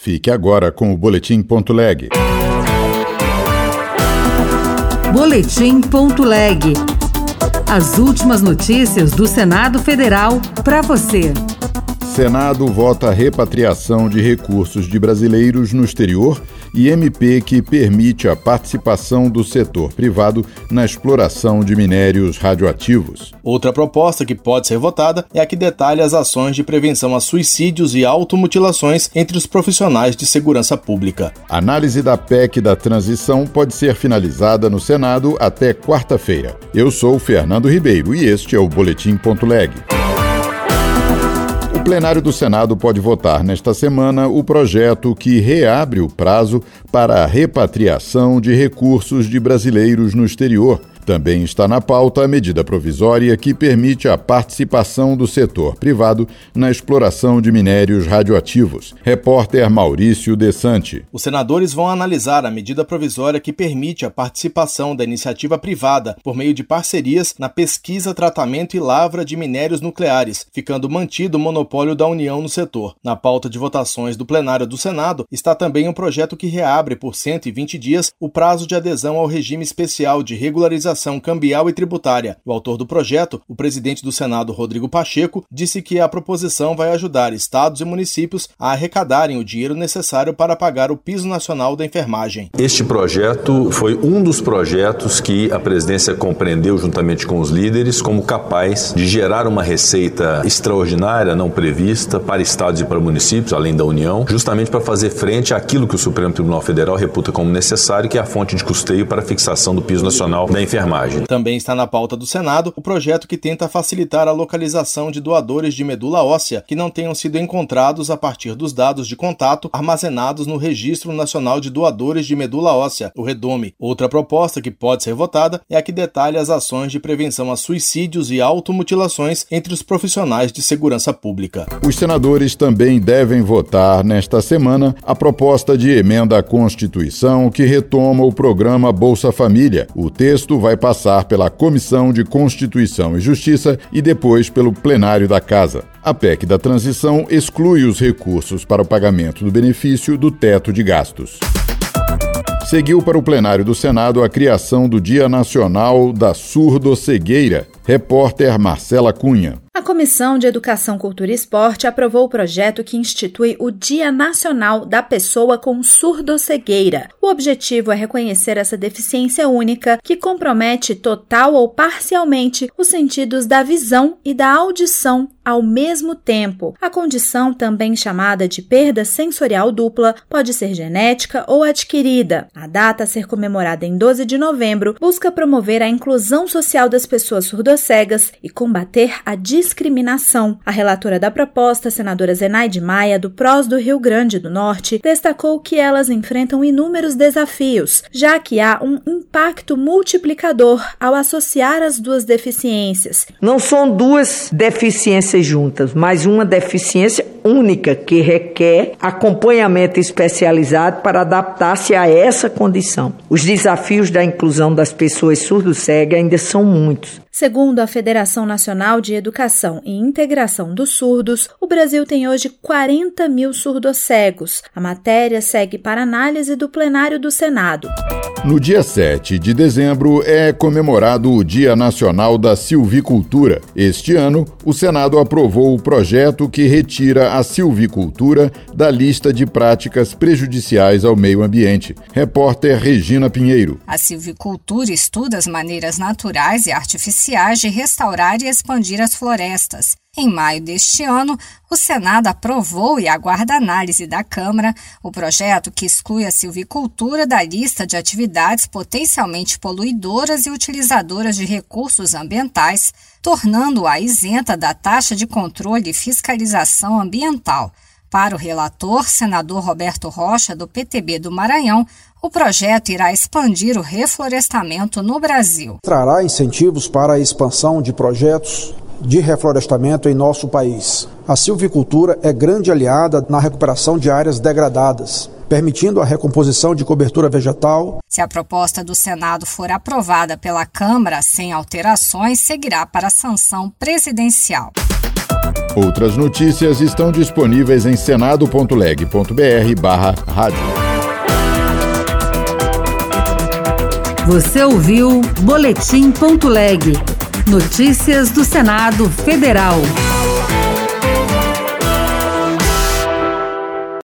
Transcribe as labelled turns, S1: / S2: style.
S1: Fique agora com o Boletim.leg.
S2: Boletim.leg. As últimas notícias do Senado Federal para você.
S1: Senado vota a repatriação de recursos de brasileiros no exterior e MP que permite a participação do setor privado na exploração de minérios radioativos.
S3: Outra proposta que pode ser votada é a que detalha as ações de prevenção a suicídios e automutilações entre os profissionais de segurança pública.
S1: A análise da PEC da transição pode ser finalizada no Senado até quarta-feira. Eu sou Fernando Ribeiro e este é o Boletim.leg. O plenário do Senado pode votar nesta semana o projeto que reabre o prazo para a repatriação de recursos de brasileiros no exterior. Também está na pauta a medida provisória que permite a participação do setor privado na exploração de minérios radioativos. Repórter Maurício Desante.
S3: Os senadores vão analisar a medida provisória que permite a participação da iniciativa privada por meio de parcerias na pesquisa, tratamento e lavra de minérios nucleares, ficando mantido o monopólio da União no setor. Na pauta de votações do plenário do Senado está também um projeto que reabre por 120 dias o prazo de adesão ao regime especial de regularização cambial e tributária. O autor do projeto, o presidente do Senado, Rodrigo Pacheco, disse que a proposição vai ajudar estados e municípios a arrecadarem o dinheiro necessário para pagar o piso nacional da enfermagem.
S4: Este projeto foi um dos projetos que a presidência compreendeu juntamente com os líderes como capaz de gerar uma receita extraordinária, não prevista, para estados e para municípios, além da União, justamente para fazer frente àquilo que o Supremo Tribunal Federal reputa como necessário, que é a fonte de custeio para a fixação do piso nacional da enfermagem.
S3: Também está na pauta do Senado o projeto que tenta facilitar a localização de doadores de medula óssea que não tenham sido encontrados a partir dos dados de contato armazenados no Registro Nacional de Doadores de Medula Óssea, o REDOME. Outra proposta que pode ser votada é a que detalha as ações de prevenção a suicídios e automutilações entre os profissionais de segurança pública.
S1: Os senadores também devem votar nesta semana a proposta de emenda à Constituição que retoma o programa Bolsa Família. O texto vai passar pela Comissão de Constituição e Justiça e depois pelo plenário da Casa. A PEC da transição exclui os recursos para o pagamento do benefício do teto de gastos. Seguiu para o plenário do Senado a criação do Dia Nacional da Surdo-Cegueira. Repórter Marcela Cunha.
S5: A Comissão de Educação, Cultura e Esporte aprovou o projeto que institui o Dia Nacional da Pessoa com Surdo-Cegueira. O objetivo é reconhecer essa deficiência única que compromete total ou parcialmente os sentidos da visão e da audição ao mesmo tempo. A condição, também chamada de perda sensorial dupla, pode ser genética ou adquirida. A data a ser comemorada em 12 de novembro busca promover a inclusão social das pessoas surdo-cegas e combater a discriminação. A relatora da proposta, a senadora Zenaide Maia, do PROS do Rio Grande do Norte, destacou que elas enfrentam inúmeros desafios, já que há um impacto multiplicador ao associar as duas deficiências.
S6: Não são duas deficiências juntas, mas uma deficiência única que requer acompanhamento especializado para adaptar-se a essa condição. Os desafios da inclusão das pessoas surdo-cegas ainda são muitos.
S5: Segundo a Federação Nacional de Educação e Integração dos Surdos, o Brasil tem hoje 40 mil surdo-cegos. A matéria segue para análise do plenário do Senado.
S1: No dia 7 de dezembro é comemorado o Dia Nacional da Silvicultura. Este ano, o Senado aprovou o projeto que retira a silvicultura da lista de práticas prejudiciais ao meio ambiente. Repórter Regina Pinheiro.
S7: A silvicultura estuda as maneiras naturais e artificiais de restaurar e expandir as florestas. Em maio deste ano, o Senado aprovou e aguarda análise da Câmara o projeto que exclui a silvicultura da lista de atividades potencialmente poluidoras e utilizadoras de recursos ambientais, tornando-a isenta da taxa de controle e fiscalização ambiental. Para o relator, senador Roberto Rocha, do PTB do Maranhão, o projeto irá expandir o reflorestamento no Brasil.
S8: Trará incentivos para a expansão de projetos de reflorestamento em nosso país. A silvicultura é grande aliada na recuperação de áreas degradadas, permitindo a recomposição de cobertura vegetal.
S7: Se a proposta do Senado for aprovada pela Câmara sem alterações, seguirá para a sanção presidencial.
S1: Outras notícias estão disponíveis em senado.leg.br/rádio.
S2: Você ouviu Boletim.leg. Notícias do Senado Federal.